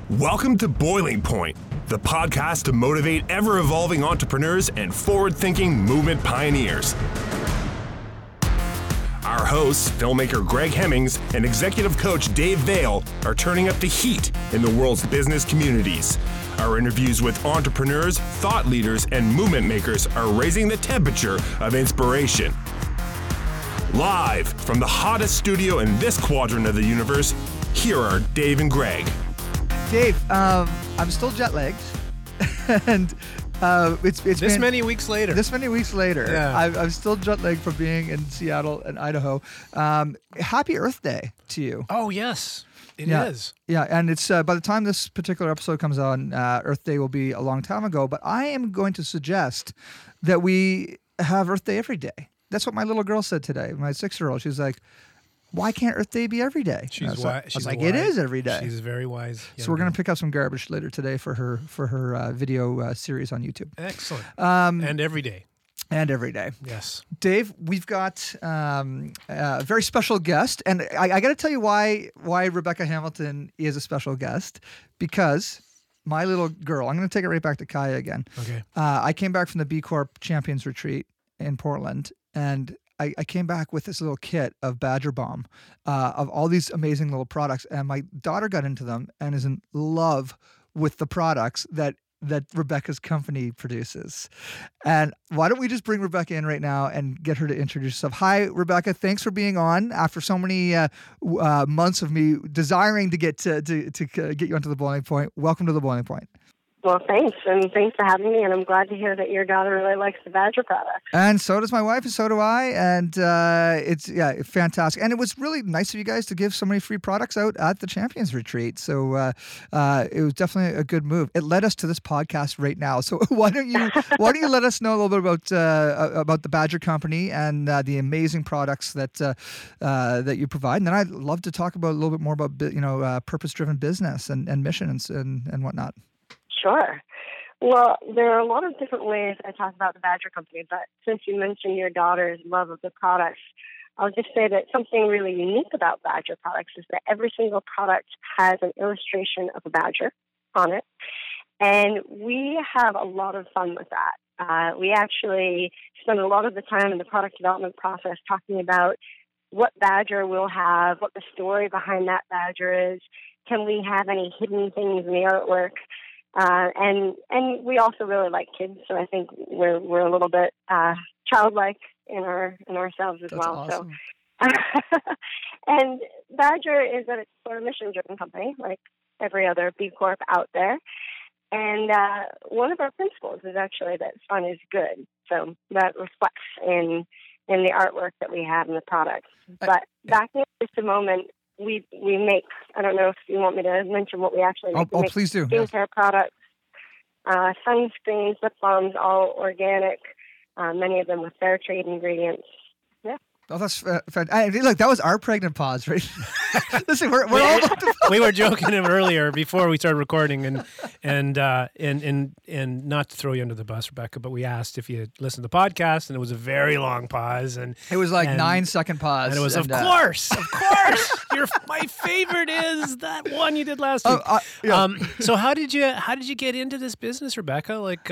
Welcome to Boiling Point, the podcast to motivate ever-evolving entrepreneurs and forward-thinking movement pioneers. Our hosts, filmmaker Greg Hemmings and executive coach Dave Vale, are turning up the heat in the world's business communities. Our interviews with entrepreneurs, thought leaders, and movement makers are raising the temperature of inspiration. Live from the hottest studio in this quadrant of the universe, here are Dave and Greg. Dave, I'm still jet lagged, and it's this many weeks later. This many weeks later, yeah. I'm still jet lagged from being in Seattle and Idaho. Happy Earth Day to you. Oh yes, it is. Yeah, and it's by the time this particular episode comes on, Earth Day will be a long time ago. But I am going to suggest that we have Earth Day every day. That's what my little girl said today. My 6-year-old, she's like, why can't Earth Day be every day? She's wise. It is every day. She's very wise. So we're going to pick up some garbage later today for her video series on YouTube. Excellent. And every day. And every day. Yes. Dave, we've got a very special guest. And I got to tell you why Rebecca Hamilton is a special guest. Because my little girl, I'm going to take it right back to Kaya again. Okay. I came back from the B Corp Champions Retreat in Portland. And I came back with this little kit of Badger Balm, of all these amazing little products. And my daughter got into them and is in love with the products that Rebecca's company produces. And why don't we just bring Rebecca in right now and get her to introduce herself. Hi, Rebecca. Thanks for being on after so many months of me desiring to get to get you onto the Boiling Point. Welcome to the Boiling Point. Well, thanks, and thanks for having me, and I'm glad to hear that your daughter really likes the Badger products. And so does my wife, and so do I, and it's fantastic. And it was really nice of you guys to give so many free products out at the Champions Retreat, so it was definitely a good move. It led us to this podcast right now, so why don't you let us know a little bit about the Badger Company and the amazing products that you provide, and then I'd love to talk about a little bit more about purpose-driven business and missions and whatnot. Sure. Well, there are a lot of different ways I talk about the Badger Company, but since you mentioned your daughter's love of the products, I'll just say that something really unique about Badger products is that every single product has an illustration of a badger on it, and we have a lot of fun with that. We actually spend a lot of the time in the product development process talking about what badger we'll have, what the story behind that badger is, can we have any hidden things in the artwork. And we also really like kids, so I think we're a little bit childlike in ourselves as well. Awesome. So, and Badger is at its core a mission-driven company, like every other B Corp out there. And one of our principles is actually that fun is good. So that reflects in the artwork that we have in the products. But back in just a moment. We make, I don't know if you want me to mention what we actually make. Oh, please do. Skincare products, sunscreens, lip balms, all organic, many of them with fair trade ingredients. Yeah. Oh, that's fantastic. Look, that was our pregnant pause, right? Listen, we're all about to... We were joking him earlier before we started recording, and not to throw you under the bus, Rebecca, but we asked if you had listened to the podcast, and it was a very long pause, and it was like 9-second pause, and it was of course, my favorite is that one you did last week. Yeah. So how did you get into this business, Rebecca? Like,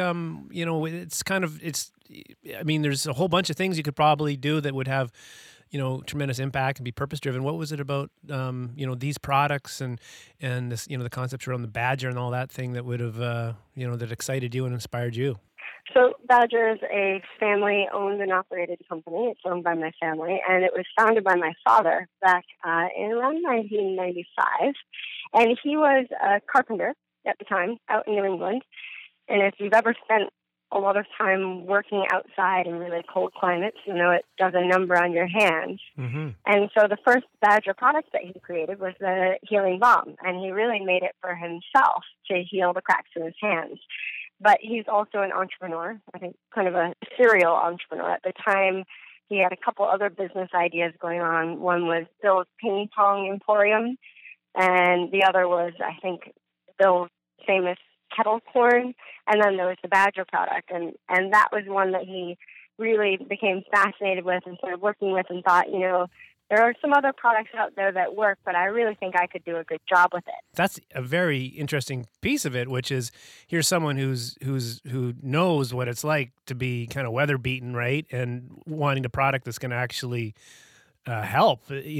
there's a whole bunch of things you could probably do that would have, tremendous impact and be purpose driven. What was it about, these products and this, the concepts around the Badger and all that thing that would have, that excited you and inspired you? So Badger is a family-owned and operated company. It's owned by my family, and it was founded by my father back in around 1995. And he was a carpenter at the time out in New England. And if you've ever spent a lot of time working outside in really cold climates, it does a number on your hands. Mm-hmm. And so the first Badger product that he created was the healing balm, and he really made it for himself to heal the cracks in his hands. But he's also an entrepreneur, I think kind of a serial entrepreneur. At the time, he had a couple other business ideas going on. One was Bill's Ping Pong Emporium, and the other was, I think, Bill's famous kettle corn, and then there was the Badger product, and that was one that he really became fascinated with and started working with and thought, There are some other products out there that work, but I really think I could do a good job with it. That's a very interesting piece of it, which is here's someone who knows what it's like to be kind of weather beaten, right, and wanting a product that's going to actually help,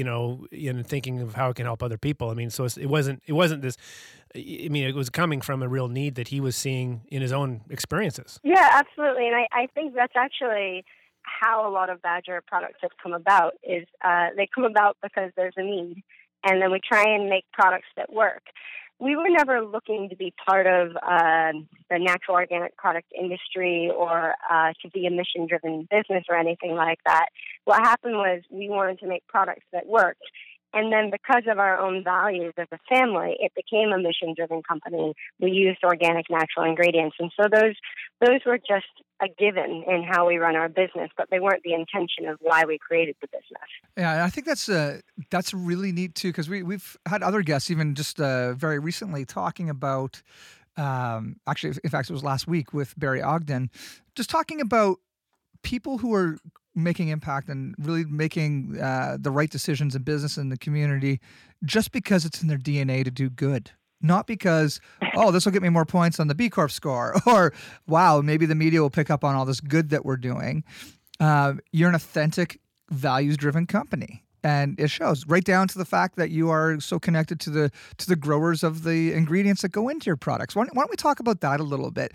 in thinking of how it can help other people. I mean, so it wasn't this. I mean, it was coming from a real need that he was seeing in his own experiences. Yeah, absolutely, and I think that's actually how a lot of Badger products have come about. Is they come about because there's a need, and then we try and make products that work. We were never looking to be part of the natural organic product industry or to be a mission-driven business or anything like that. What happened was we wanted to make products that worked. And then because of our own values as a family, it became a mission-driven company. We used organic, natural ingredients. And so those were just a given in how we run our business, but they weren't the intention of why we created the business. Yeah, I think that's really neat too, because we've had other guests even just very recently talking about, actually, in fact, it was last week with Barry Ogden, just talking about people who are making impact and really making the right decisions in business and the community just because it's in their DNA to do good. Not because, this will get me more points on the B Corp score, or, wow, maybe the media will pick up on all this good that we're doing. You're an authentic, values-driven company. And it shows right down to the fact that you are so connected to the growers of the ingredients that go into your products. Why don't we talk about that a little bit?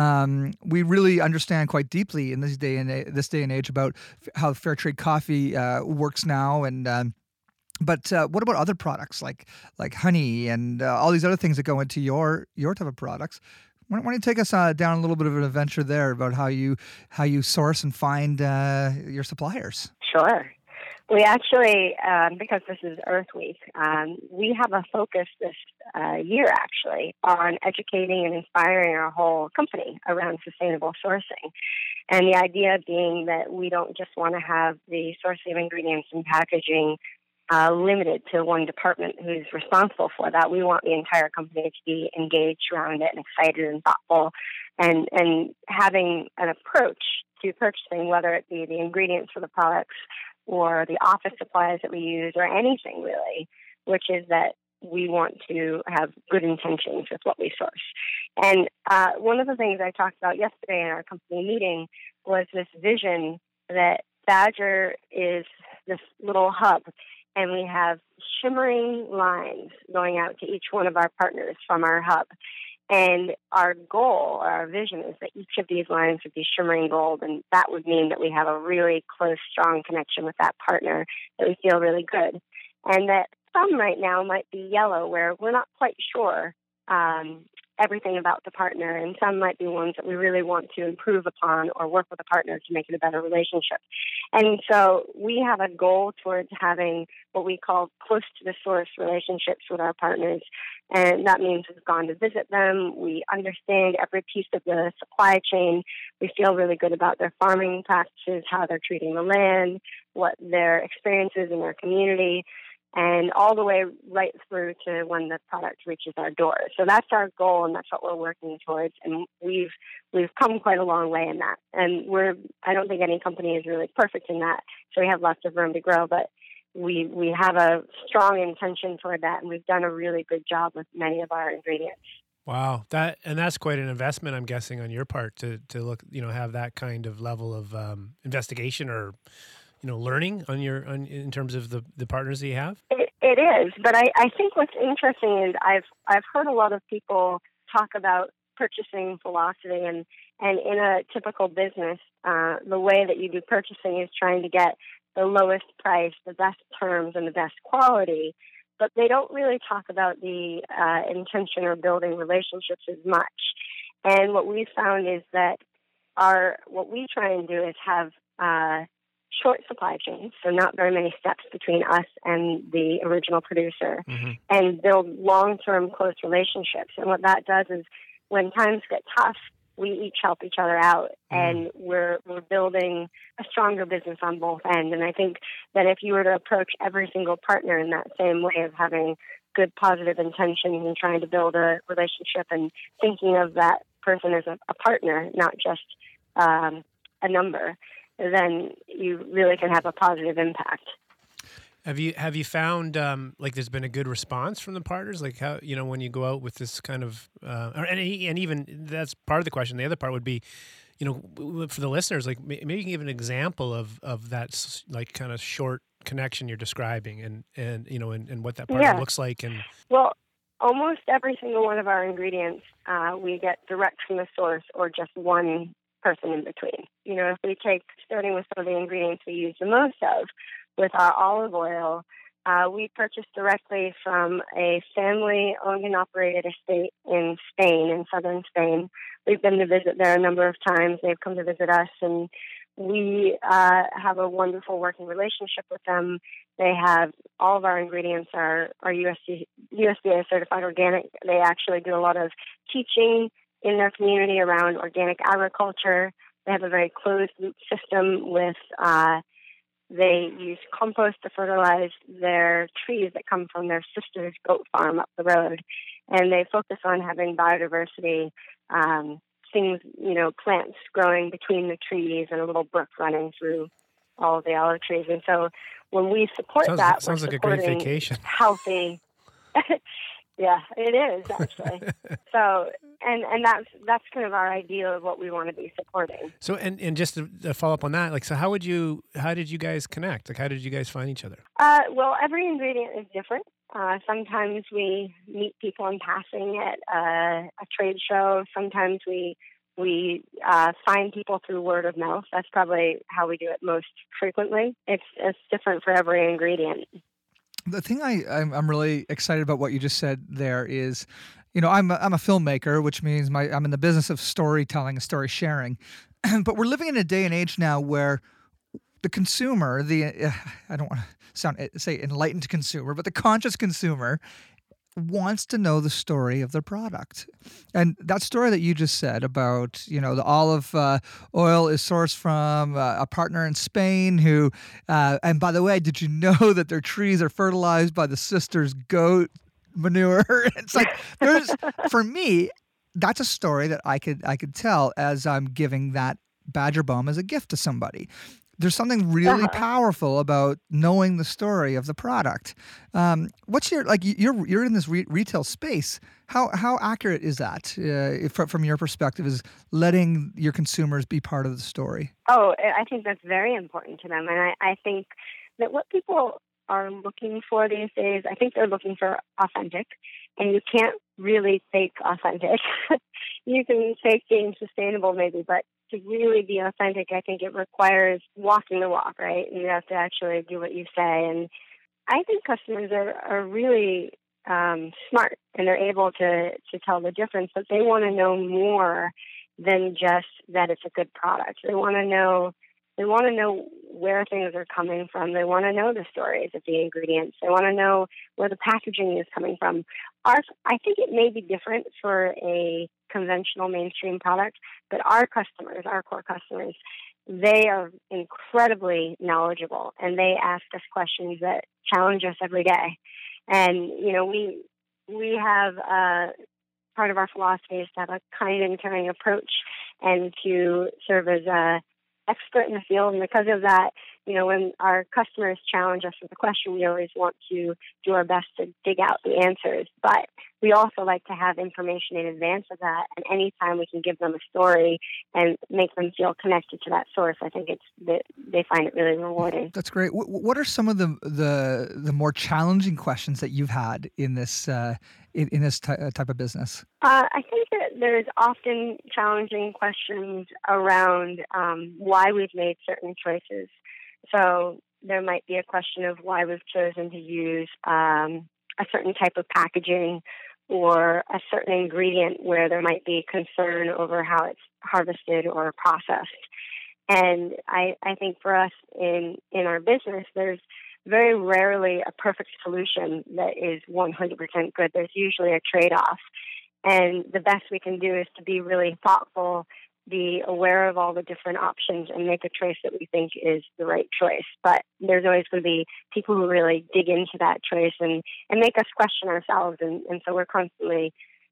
We really understand quite deeply in this day and age about how fair trade coffee works now, and but what about other products like honey and all these other things that go into your type of products? Why don't you take us down a little bit of an adventure there about how you source and find your suppliers? Sure. We actually, because this is Earth Week, we have a focus this year actually on educating and inspiring our whole company around sustainable sourcing. And the idea being that we don't just want to have the sourcing of ingredients and packaging limited to one department who's responsible for that. We want the entire company to be engaged around it and excited and thoughtful and having an approach to purchasing, whether it be the ingredients for the products or the office supplies that we use or anything really, which is that we want to have good intentions with what we source. And one of the things I talked about yesterday in our company meeting was this vision that Badger is this little hub, and we have shimmering lines going out to each one of our partners from our hub. And our goal, our vision is that each of these lines would be shimmering gold, and that would mean that we have a really close, strong connection with that partner, that we feel really good. And that some right now might be yellow, where we're not quite sure everything about the partner, and some might be ones that we really want to improve upon or work with a partner to make it a better relationship. And so we have a goal towards having what we call close to the source relationships with our partners. And that means we've gone to visit them. We understand every piece of the supply chain. We feel really good about their farming practices, how they're treating the land, what their experience is in their community, and all the way right through to when the product reaches our doors. So that's our goal, and that's what we're working towards. And we've come quite a long way in that. And I don't think any company is really perfect in that, so we have lots of room to grow. But we have a strong intention toward that, and we've done a really good job with many of our ingredients. Wow, that's quite an investment, I'm guessing, on your part to look, have that kind of level of investigation or learning in terms of the partners that you have. It is, but I think what's interesting is I've heard a lot of people talk about purchasing philosophy, and in a typical business, the way that you do purchasing is trying to get the lowest price, the best terms, and the best quality, but they don't really talk about the intention or building relationships as much. And what we found is that what we try and do is have short supply chains, so not very many steps between us and the original producer, and build long-term close relationships. And what that does is when times get tough, we each help each other out, and we're building a stronger business on both ends. And I think that if you were to approach every single partner in that same way of having good positive intentions and trying to build a relationship and thinking of that person as a partner, not just a number, then you really can have a positive impact. Have you found like there's been a good response from the partners? Like how, you know, when you go out with this kind of and even that's part of the question. The other part would be, you know, for the listeners, like maybe you can give an example of that like kind of short connection you're describing, and you know, and what that partner looks like. And well, almost every single one of our ingredients we get direct from the source or just one person in between. You know, if we take, starting with some of the ingredients we use the most of, with our olive oil, we purchase directly from a family-owned and operated estate in Spain, in southern Spain. We've been to visit there a number of times. They've come to visit us, and we have a wonderful working relationship with them. They have all of our ingredients are USDA certified organic. They actually do a lot of teaching in their community around organic agriculture. They have a very closed loop system with they use compost to fertilize their trees that come from their sister's goat farm up the road. And they focus on having biodiversity, things, you know, plants growing between the trees and a little brook running through all of the olive trees. And so when we support that, sounds like a great vacation. Healthy. Yeah, it is actually. So, and that's kind of our idea of what we want to be supporting. So, and just to follow up on that, like, so how did you guys connect? Like, how did you guys find each other? Well, every ingredient is different. Sometimes we meet people in passing at a trade show. Sometimes we find people through word of mouth. That's probably how we do it most frequently. It's different for every ingredient. The thing I'm really excited about what you just said there is, you know, I'm a filmmaker, which means I'm in the business of storytelling and story sharing. But we're living in a day and age now where the consumer, I don't want to say enlightened consumer, but the conscious consumer wants to know the story of their product. And that story that you just said about, you know, the olive oil is sourced from a partner in Spain who, and by the way, did you know that their trees are fertilized by the sister's goat manure? It's like, for me, that's a story that I could tell as I'm giving that Badger Balm as a gift to somebody. There's something really powerful about knowing the story of the product. What's your, like, you're in this retail space. How accurate is that from your perspective, is letting your consumers be part of the story? Oh, I think that's very important to them. And I think that what people are looking for these days, I think they're looking for authentic. And you can't really fake authentic. You can fake being sustainable maybe, but to really be authentic, I think it requires walking the walk, right? You have to actually do what you say. And I think customers are really smart, and they're able to tell the difference, but they want to know more than just that it's a good product. They want to know where things are coming from. They want to know the stories of the ingredients. They want to know where the packaging is coming from. I think it may be different for a conventional mainstream product, but our customers, our core customers, they are incredibly knowledgeable, and they ask us questions that challenge us every day. And, you know, we have part of our philosophy is to have a kind and caring approach and to serve as a expert in the field. And because of that, you know, when our customers challenge us with a question, we always want to do our best to dig out the answers. But we also like to have information in advance of that. And anytime we can give them a story and make them feel connected to that source, I think they find it really rewarding. That's great. What are some of the more challenging questions that you've had in this type of business? I think that there's often challenging questions around why we've made certain choices. So there might be a question of why we've chosen to use a certain type of packaging or a certain ingredient where there might be concern over how it's harvested or processed. And I think for us in our business, there's very rarely a perfect solution that is 100% good. There's usually a trade-off. And the best we can do is to be really thoughtful, be aware of all the different options, and make a choice that we think is the right choice. But there's always going to be people who really dig into that choice and make us question ourselves. And so we're constantly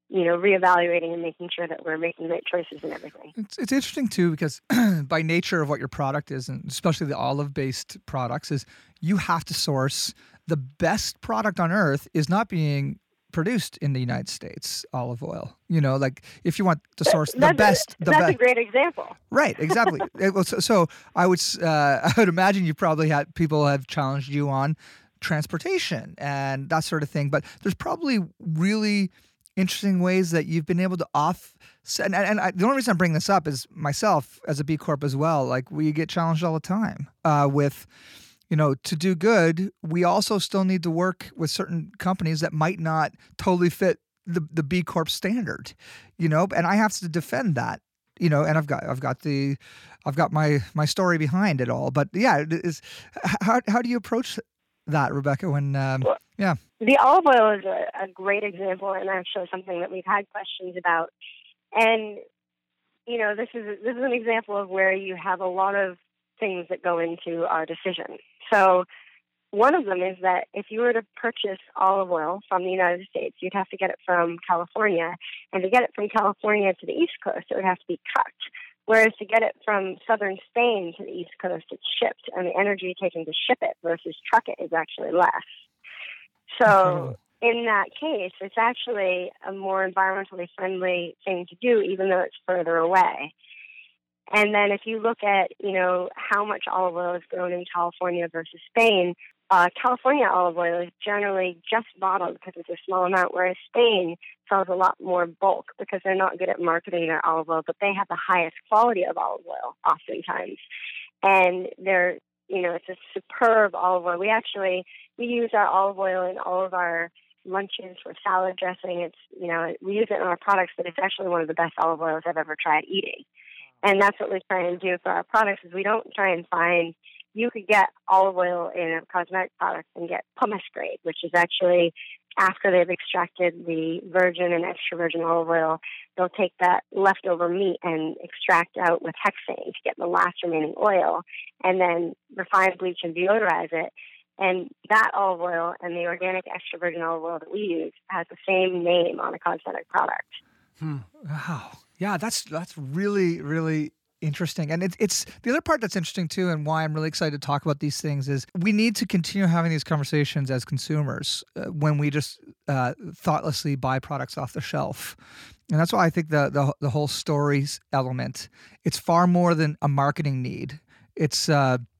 reevaluating and making sure that we're making right choices and everything. It's interesting too, because by nature of what your product is, and especially the olive-based products, is you have to source the best product on earth is not being produced in the United States, olive oil. Like if you want to source the best. That's a great example. Right, exactly. So I would imagine you probably had people have challenged you on transportation and that sort of thing, but there's probably really interesting ways that you've been able to offset. And the only reason I'm bringing this up is myself as a B Corp as well. Like we get challenged all the time with, to do good. We also still need to work with certain companies that might not totally fit the B Corp standard, and I have to defend that, and I've got my story behind it all. But yeah, how do you approach that, Rebecca? When the olive oil is a great example, and actually something that we've had questions about. And this is an example of where you have a lot of things that go into our decision. So one of them is that if you were to purchase olive oil from the United States, you'd have to get it from California, and to get it from California to the East Coast, it would have to be cut. Whereas to get it from southern Spain to the East Coast, it's shipped, and the energy taken to ship it versus truck it is actually less. So in that case, it's actually a more environmentally friendly thing to do, even though it's further away. And then if you look at, how much olive oil is grown in California versus Spain, California olive oil is generally just bottled because it's a small amount, whereas Spain sells a lot more bulk because they're not good at marketing their olive oil, but they have the highest quality of olive oil oftentimes. And they're, it's a superb olive oil. We use our olive oil in all of our lunches for salad dressing. It's, we use it in our products, but it's actually one of the best olive oils I've ever tried eating. And that's what we try and do for our products is we don't try and find, you could get olive oil in a cosmetic product and get pumice grade, which is actually after they've extracted the virgin and extra virgin olive oil, they'll take that leftover meat and extract out with hexane to get the last remaining oil, and then refine, bleach, and deodorize it. And that olive oil and the organic extra virgin olive oil that we use has the same name on a cosmetic product. Wow. Yeah, that's really, really interesting. And it's the other part that's interesting too, and why I'm really excited to talk about these things is we need to continue having these conversations as consumers when we just thoughtlessly buy products off the shelf. And that's why I think the whole stories element, it's far more than a marketing need. It's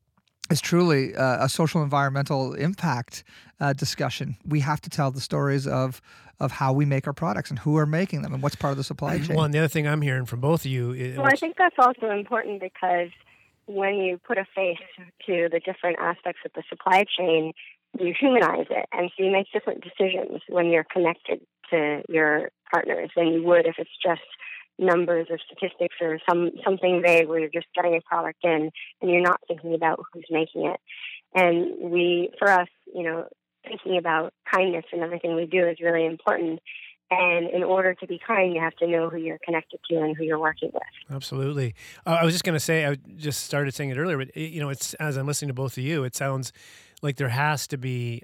truly a social environmental impact discussion. We have to tell the stories of how we make our products and who are making them and what's part of the supply chain. Well, and the other thing I'm hearing from both of you... I think that's also important because when you put a face to the different aspects of the supply chain, you humanize it. And so you make different decisions when you're connected to your partners than you would if it's just numbers or statistics or something vague where you're just getting a product in and you're not thinking about who's making it. And for us, thinking about kindness and everything we do is really important. And in order to be kind, you have to know who you're connected to and who you're working with. Absolutely. I was just going to say, I just started saying it earlier, but it's as I'm listening to both of you, it sounds like there has to be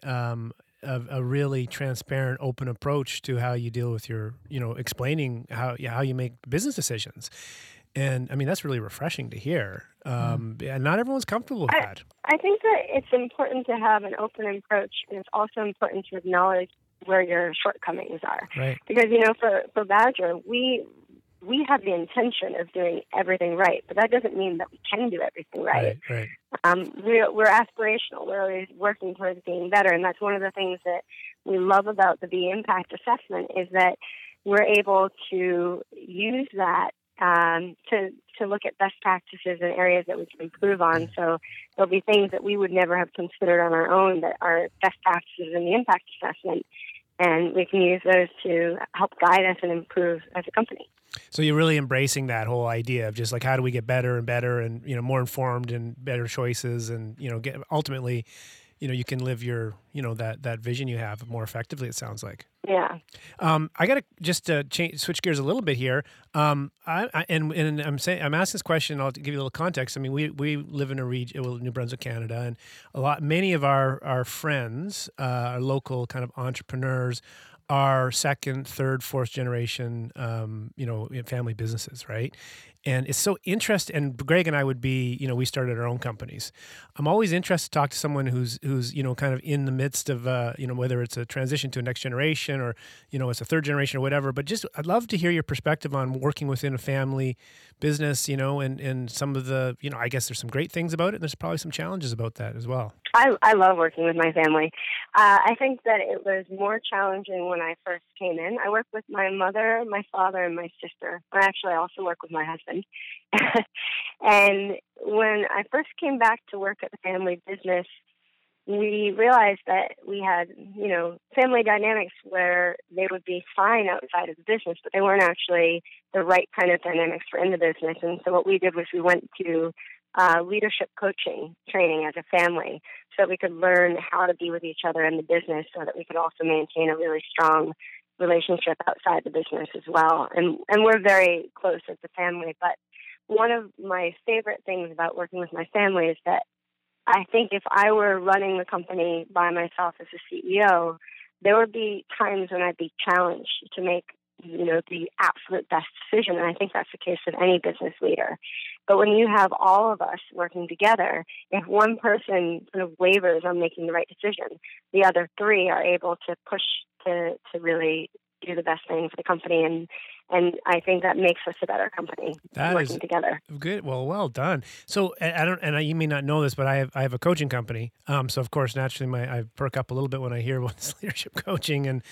a really transparent, open approach to how you deal with your, explaining how you make business decisions. And I mean, that's really refreshing to hear. And not everyone's comfortable with that. I think that it's important to have an open approach, and it's also important to acknowledge where your shortcomings are. Right. Because, for Badger, we have the intention of doing everything right, but that doesn't mean that we can do everything right. Right. We're aspirational. We're always working towards being better, and that's one of the things that we love about the B Impact Assessment is that we're able to use that to look at best practices and areas that we can improve on. So there'll be things that we would never have considered on our own that are best practices in the impact assessment, and we can use those to help guide us and improve as a company. So you're really embracing that whole idea of just like, how do we get better and better and, more informed and better choices and, get ultimately, you can live your, that vision you have more effectively, it sounds like. Yeah. I got to just switch gears a little bit here. I'm asking this question. I'll give you a little context. I mean, we live in a region, New Brunswick, Canada, and many of our friends, our local kind of entrepreneurs, are second, third, fourth generation, family businesses, right? And it's so interesting. And Greg and I would be, we started our own companies. I'm always interested to talk to someone who's kind of in the midst of, whether it's a transition to a next generation or, it's a third generation or whatever. But just, I'd love to hear your perspective on working within a family business, and some of the, I guess there's some great things about it. And there's probably some challenges about that as well. I love working with my family. I think that it was more challenging when I first came in. I work with my mother, my father, and my sister. I actually also work with my husband. And when I first came back to work at the family business, we realized that we had, family dynamics where they would be fine outside of the business, but they weren't actually the right kind of dynamics for in the business. And so what we did was we went to leadership coaching training as a family so that we could learn how to be with each other in the business so that we could also maintain a really strong relationship outside the business as well. And we're very close as a family. But one of my favorite things about working with my family is that I think if I were running the company by myself as a CEO, there would be times when I'd be challenged to make the absolute best decision. And I think that's the case with any business leader. But when you have all of us working together, if one person sort of wavers on making the right decision, the other three are able to push to really do the best thing for the company. And I think that makes us a better company working together. Good. Well done. So you may not know this, but I have a coaching company. So of course, naturally, I perk up a little bit when I hear what's leadership coaching and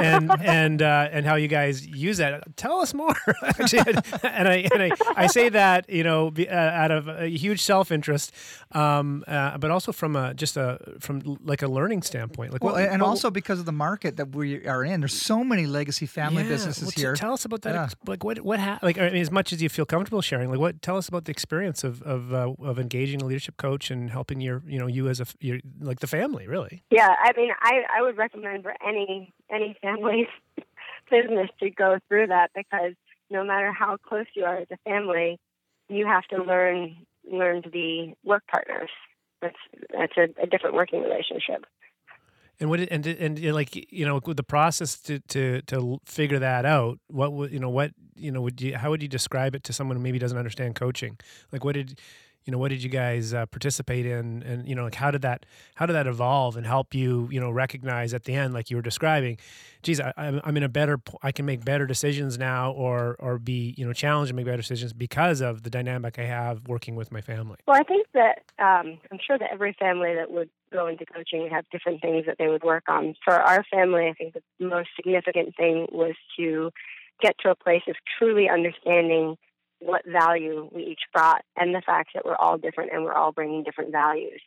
how you guys use that. Tell us more. Actually, and I say that out of a huge self-interest, but also from a learning standpoint. Also because of the market that we are in. There's so many legacy family businesses here. Tell us about that. Yeah. As much as you feel comfortable sharing, tell us about the experience of engaging a leadership coach and helping you as the family, really. Yeah, I would recommend for any family business to go through that, because no matter how close you are as a family, you have to learn to be work partners. That's a different working relationship. And with the process to figure that out, how would you describe it to someone who maybe doesn't understand coaching? What did you guys participate in, and how did that evolve and help you recognize at the end, like you were describing, geez, I'm in I can make better decisions now, or be challenged to make better decisions because of the dynamic I have working with my family. Well, I think that I'm sure that every family that would go into coaching would have different things that they would work on. For our family, I think the most significant thing was to get to a place of truly understanding what value we each brought, and the fact that we're all different and we're all bringing different values,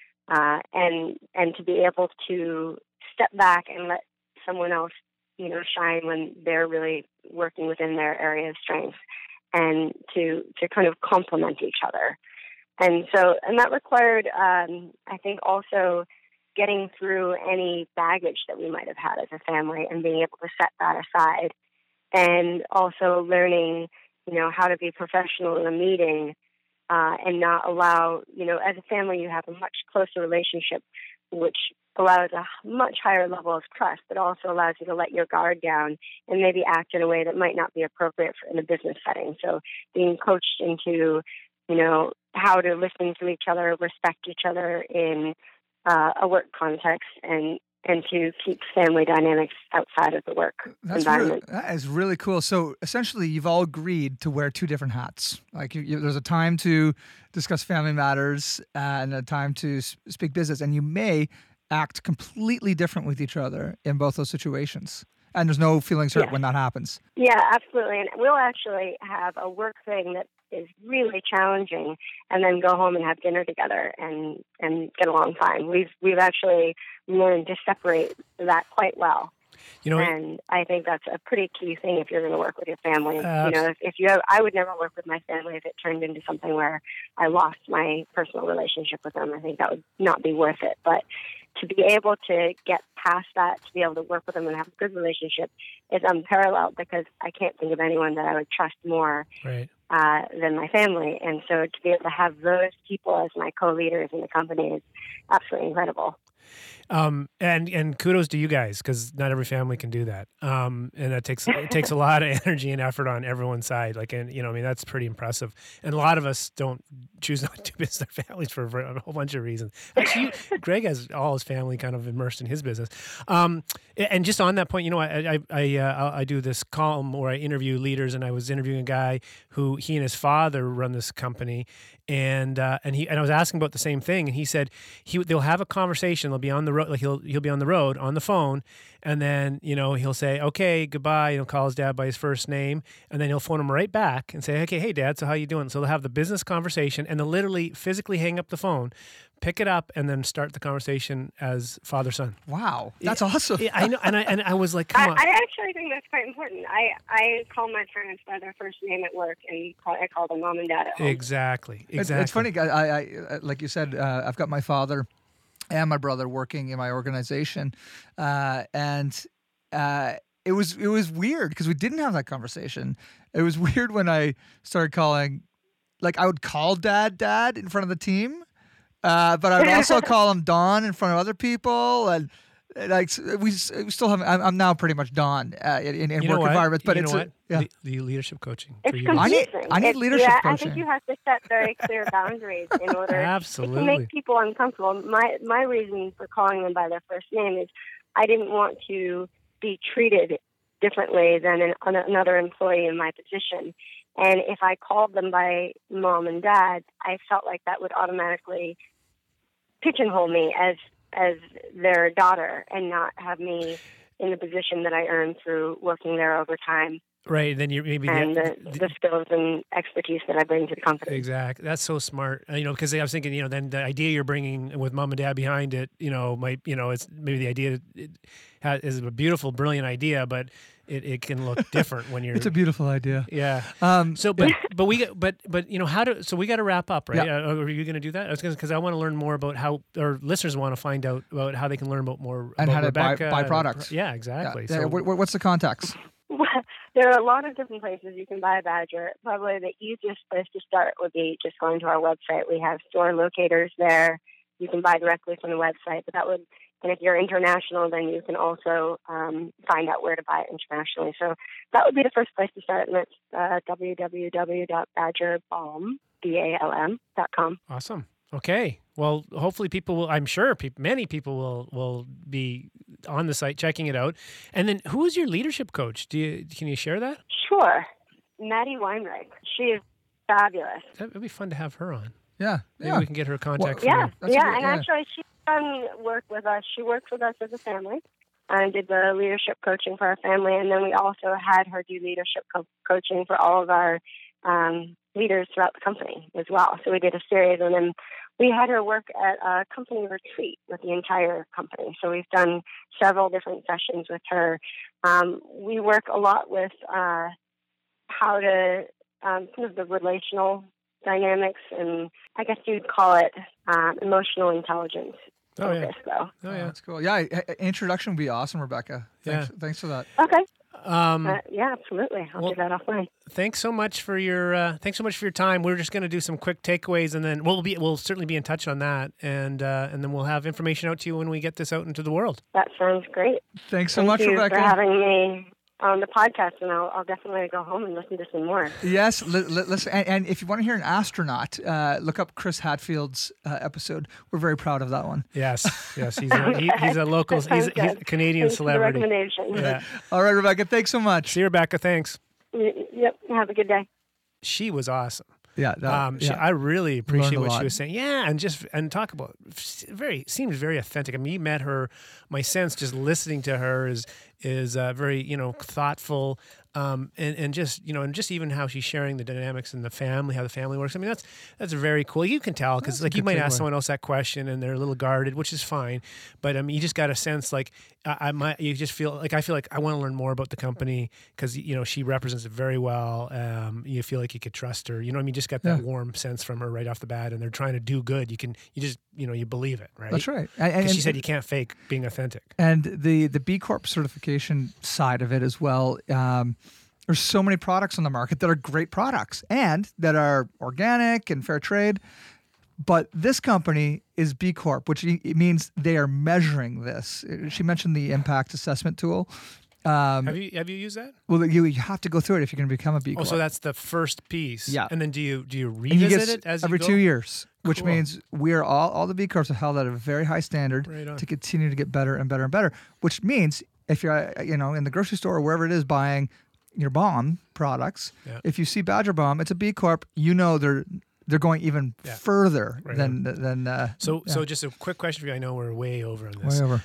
and to be able to step back and let someone else shine when they're really working within their area of strength, and to kind of complement each other. And that required, I think, also getting through any baggage that we might have had as a family and being able to set that aside, and also learning how to be professional in a meeting, and not allow, as a family, you have a much closer relationship, which allows a much higher level of trust, but also allows you to let your guard down and maybe act in a way that might not be appropriate in a business setting. So being coached into, how to listen to each other, respect each other in a work context, and to keep family dynamics outside of the work environment. That is really cool. So essentially, you've all agreed to wear two different hats. Like there's a time to discuss family matters and a time to speak business, and you may act completely different with each other in both those situations. And there's no feelings hurt when that happens. Yeah, absolutely. And we'll actually have a work thing that is really challenging, and then go home and have dinner together and get along fine. We've actually learned to separate that quite well. And I think that's a pretty key thing if you're going to work with your family. I would never work with my family if it turned into something where I lost my personal relationship with them. I think that would not be worth it. But to be able to get past that, to be able to work with them and have a good relationship is unparalleled, because I can't think of anyone that I would trust more than my family. And so to be able to have those people as my co-leaders in the company is absolutely incredible. And kudos to you guys, because not every family can do that. And it takes a lot of energy and effort on everyone's side. Like, and I mean, that's pretty impressive. And a lot of us don't choose not to business their families for a whole bunch of reasons. Actually, Greg has all his family kind of immersed in his business. And just on that point, I do this column where I interview leaders, and I was interviewing a guy who he and his father run this company, and I was asking about the same thing, and he said they'll have a conversation. They'll be on the road, like he'll be on the road on the phone, and then he'll say, okay, goodbye. He'll call his dad by his first name, and then he'll phone him right back and say, okay, hey Dad, so how you doing? So they'll have the business conversation, and they'll literally physically hang up the phone, pick it up, and then start the conversation as father-son. Wow, that's awesome. I know, and I was like, come on. I actually think that's quite important. I call my parents by their first name at work, and I call them mom and dad at home. Exactly. It's funny. I like you said, I've got my father and my brother working in my organization, and it was weird because we didn't have that conversation. It was weird when I started calling, like I would call dad in front of the team. But I would also call him Don in front of other people, and like we still have. I'm now pretty much Don in work environments. But it's the leadeership coaching. It's for you. I need leadership coaching. I think you have to set very clear boundaries in order Absolutely. to make people uncomfortable. My reason for calling them by their first name is I didn't want to be treated differently than another employee in my position. And if I called them by mom and dad, I felt like that would automatically pigeonhole me as their daughter and not have me in the position that I earned through working there over time. Right, then you maybe the skills and expertise that I bring to the company. Exactly, that's so smart. Because I was thinking, then the idea you're bringing with mom and dad behind it, might, it's maybe the idea is a beautiful, brilliant idea, but it can look different when you're. It's a beautiful idea. Yeah. So we got to wrap up, right? Yeah. Are you going to do that? I was because I want to learn more about how our listeners want to find out about how they can learn about more and about how to Rebecca, buy products. Yeah, exactly. Yeah. So What's the contacts? Well, there are a lot of different places you can buy a Badger. Probably the easiest place to start would be just going to our website. We have store locators there. You can buy directly from the website, and if you're international, then you can also find out where to buy it internationally. So that would be the first place to start, and that's www.badgerbalm.com. Awesome. Okay. Well, hopefully people will, I'm sure many people will be on the site checking it out. And then who is your leadership coach? Can you share that? Sure. Maddie Weinreich. She is fabulous. That would be fun to have her on. Yeah. Maybe we can get her contact. Actually she's done work with us. She worked with us as a family and did the leadership coaching for our family. And then we also had her do leadership coaching for all of our leaders throughout the company as well. So we did a series, and then we had her work at a company retreat with the entire company. So we've done several different sessions with her. We work a lot with how to kind of the relational dynamics, and I guess you'd call it emotional intelligence. Oh, yeah. Though. Oh, yeah. That's cool. Yeah, introduction would be awesome, Rebecca. Thanks for that. Okay. Yeah, absolutely. I'll do that offline. Thanks so much for your time. We're just going to do some quick takeaways, and then we'll certainly be in touch on that, and then we'll have information out to you when we get this out into the world. That sounds great. Thanks so much, Rebecca, for having me on the podcast, and I'll definitely go home and listen to some more. Yes, listen, and if you want to hear an astronaut, look up Chris Hadfield's episode. We're very proud of that one. Yes, he's a local, he's a Canadian Thanks celebrity. For the recommendation. Yeah. All right, Rebecca, thanks so much. See you, Rebecca. Thanks. Yep. Have a good day. She was awesome. Yeah, I really appreciate what lot. she was saying. Yeah, and talk about seems very authentic. I mean, you met her. My sense, just listening to her, is very thoughtful, and just and just even how she's sharing the dynamics in the family, how the family works. I mean, that's very cool. You can tell because you might ask someone else that question and they're a little guarded, which is fine. But I mean, you just got a sense you just feel like I want to learn more about the company because she represents it very well. You feel like you could trust her. I mean, just got that warm sense from her right off the bat, and they're trying to do good. You believe it, right? That's right. And she said you can't fake being authentic. And the B Corp certification side of it as well. There's so many products on the market that are great products and that are organic and fair trade, But this company is B Corp, which it means they are measuring this. She mentioned the impact assessment tool. Have you used that? Well, you have to go through it if you're going to become a B Corp. Oh, so that's the first piece. Yeah. And then do you revisit it as every you go? 2 years, which Cool. means we are all the B Corps are held at a very high standard Right on. to continue to get better and better and better. Which means if you're in the grocery store or wherever it is buying your Balm products, Yeah. if you see Badger Balm, it's a B Corp. You know they're going even further Right than. So just a quick question for you. I know we're way over on this. Way over.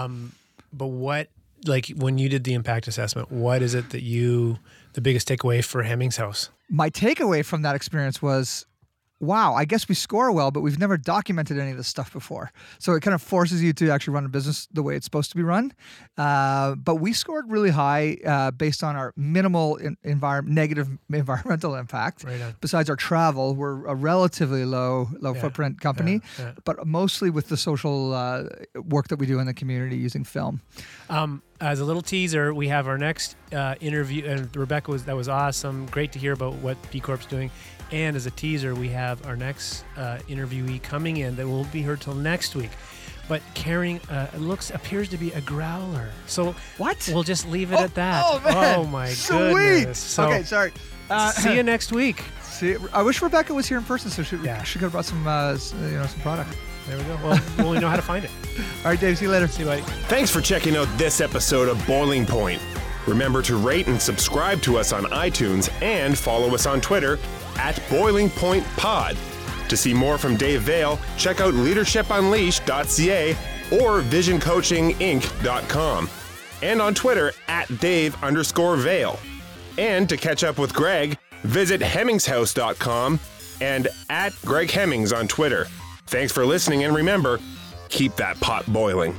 But what, like when you did the impact assessment, what is it that the biggest takeaway for Hemmings House? My takeaway from that experience was, wow, I guess we score well, but we've never documented any of this stuff before. So it kind of forces you to actually run a business the way it's supposed to be run. But we scored really high based on our minimal negative environmental impact. Right on. Besides our travel, we're a relatively low footprint company, but mostly with the social work that we do in the community using film. As a little teaser, we have our next interview, and Rebecca, that was awesome. Great to hear about what B Corp's doing. And as a teaser, we have our next interviewee coming in that won't be heard till next week. But carrying appears to be a growler. So what? We'll just leave it at that. Oh man! Oh my Sweet. goodness! So, okay, sorry. See you next week. I wish Rebecca was here in person, so she could have brought some product. There we go. Well, we know how to find it. All right, Dave. See you later. See you, buddy. Thanks for checking out this episode of Boiling Point. Remember to rate and subscribe to us on iTunes and follow us on Twitter @BoilingPointPod. To see more from Dave Vale, check out leadershipunleashed.ca or visioncoachinginc.com. And on Twitter @Dave_Vale. And to catch up with Greg, visit hemmingshouse.com and @GregHemmings on Twitter. Thanks for listening, and remember, keep that pot boiling.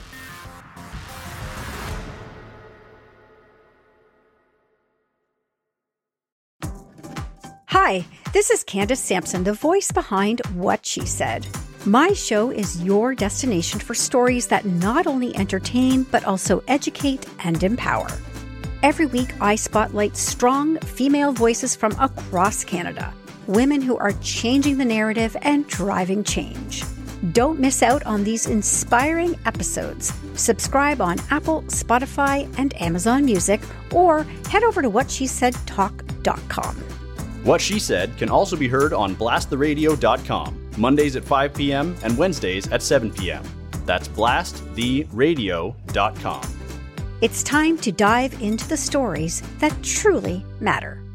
Hi, this is Candace Sampson, the voice behind What She Said. My show is your destination for stories that not only entertain, but also educate and empower. Every week, I spotlight strong female voices from across Canada, women who are changing the narrative and driving change. Don't miss out on these inspiring episodes. Subscribe on Apple, Spotify, and Amazon Music, or head over to whatshesaidtalk.com. What She Said can also be heard on blasttheradio.com, Mondays at 5 p.m. and Wednesdays at 7 p.m. That's blasttheradio.com. It's time to dive into the stories that truly matter.